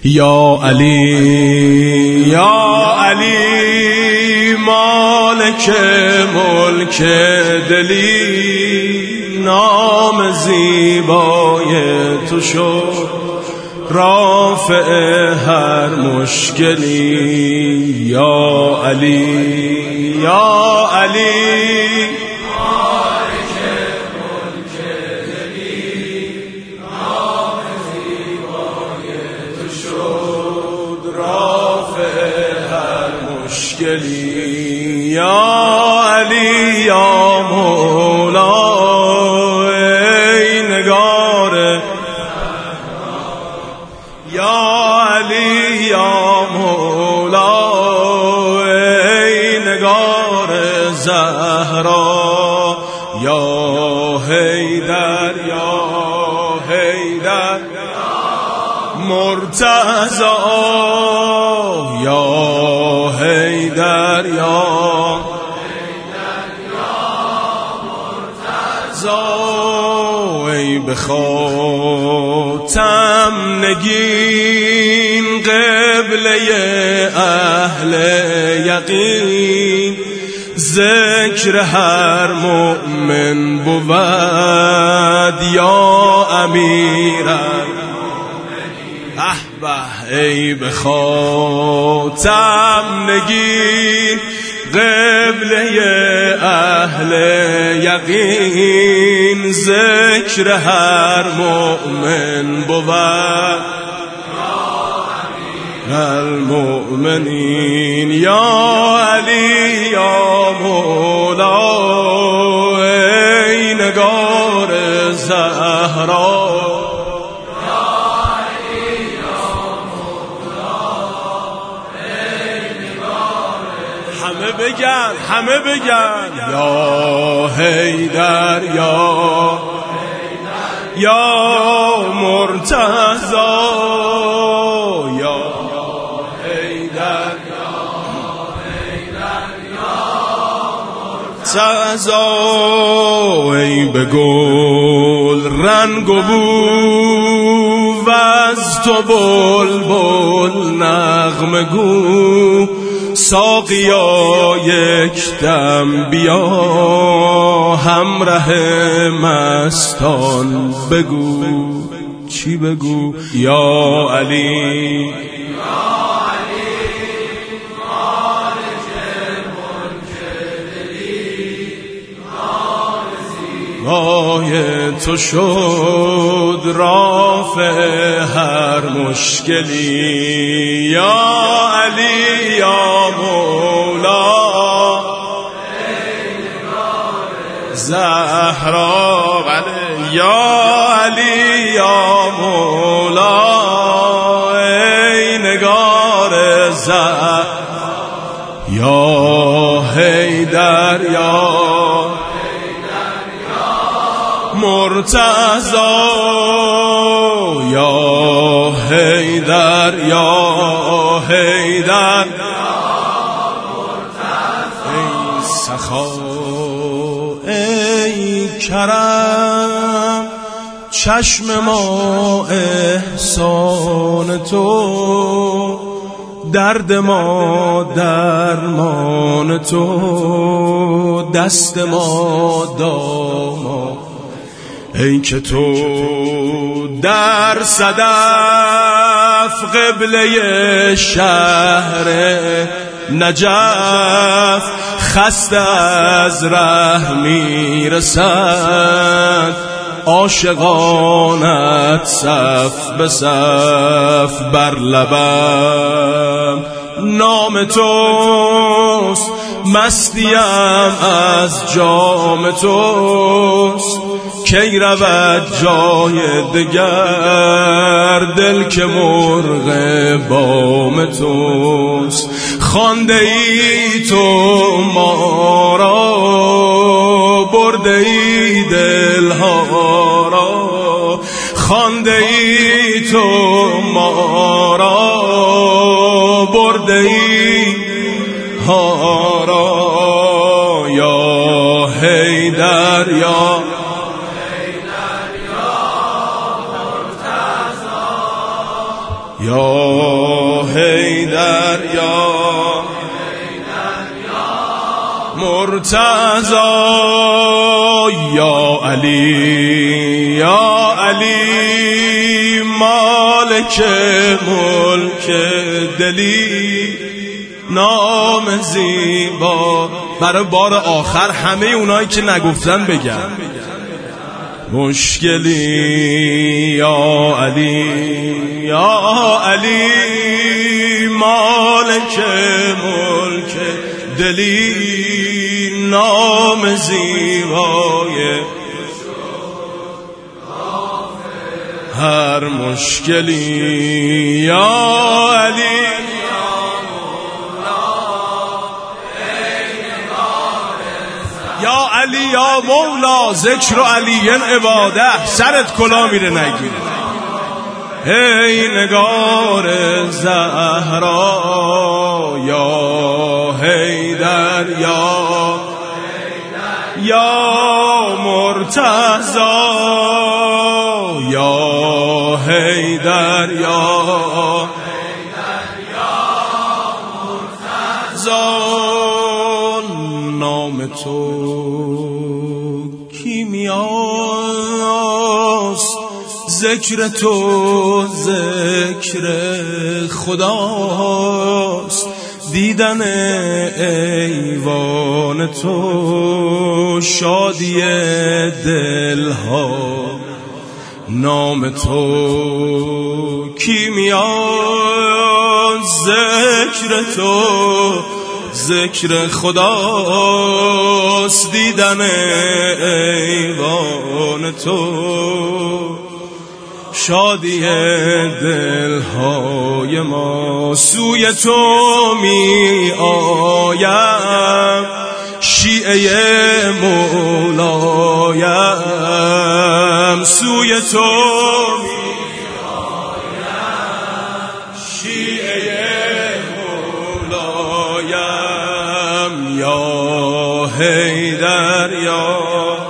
یا علی یا علی مالک ملک دلی، نام زیبای تو شد رافع هر مشکلی. یا علی یا علی یا علی یا مولا ای نگار، یا علی یا مولا ای نگار زهرا، یا حیدر یا حیدر مرتضی، یا حیدر یا ای به خاتم نگین قبله اهل یقین، ذکر هر مؤمن بود یا امیرالمؤمنین. به ای به خاتم نگین قبله اهل یقین، ذکر هر مؤمن بود المؤمنین. یا علی یا مولا ای نگار زهرا، همه بگن یا حیدر یا مرتضی، یا حیدر مرتضی. ای به گل رنگ و بو و از تو بلبل نغمه گو، ساقیا یک دم بیا همراه مستان بگو. چی بگو؟ یا علی زیبای تو شد رافع هر مشکلی. یا علی یا مولا زهرا، یا علی یا مولا ای نگار زهرا، یا حیدر یا مرتضی، یا حیدر یا حیدر ای سخا ای کرم، چشم ما احسان تو، درد ما درمان تو، دست ما دامان. ای که تو در صدف قبله شهر نجف، خسته از ره میرسد عاشقانت صف به صف بر لبم. نام توست مستیم از جام توست، کی رود جای دگر دل که مرغ بام توست. خوانده ای تو ما را، برده ای دلها را، خوانده ای تو ما را، برده ای ها را. یا حیدر یا یا حیدر یا مرتضی یا علی مالک ملک دلی نام زیبا. برای بار آخر همه اونایی که نگفتن بگن مشکلی یا علی مالک ملک دلی نام زیبای هر مشکلی یا علی یا علی یا مولا ذکر و علی عباده. سرت کلا میره نگیر. ای نگار زهرا یا حیدر یا مرتضی یا حیدر یا نام تو کیمیاست، ذکر تو ذکر خداست، دیدن ایوان تو شادی دلها. نام تو کیمیاست، ذکر تو ذکر خداست، دیدن ایوان تو شادی دلهای ما. سوی تو می آیم شیعه مولایم، سوی تو می آیم شیعه مولایم یا حیدر یا